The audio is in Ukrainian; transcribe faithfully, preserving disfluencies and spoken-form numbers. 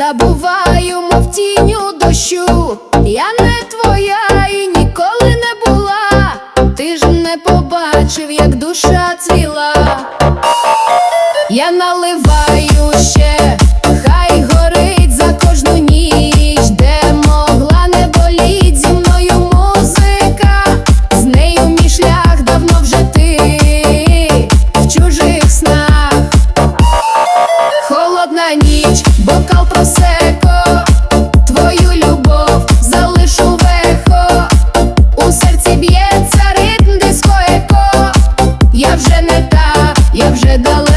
забуваю, мов тінню дощу. Я не твоя і ніколи не була. Ти ж не побачив, як душа цвіла. Я наливаю ще, хай горить за кожну ніч, де могла не боліть зі мною музика. З нею мій шлях давно вже ти в чужих снах. Холодна ніч, бокал просеко, твою любов залишу в ехо. У серці б'ється ритм дискотеко. Я вже не та, я вже дала.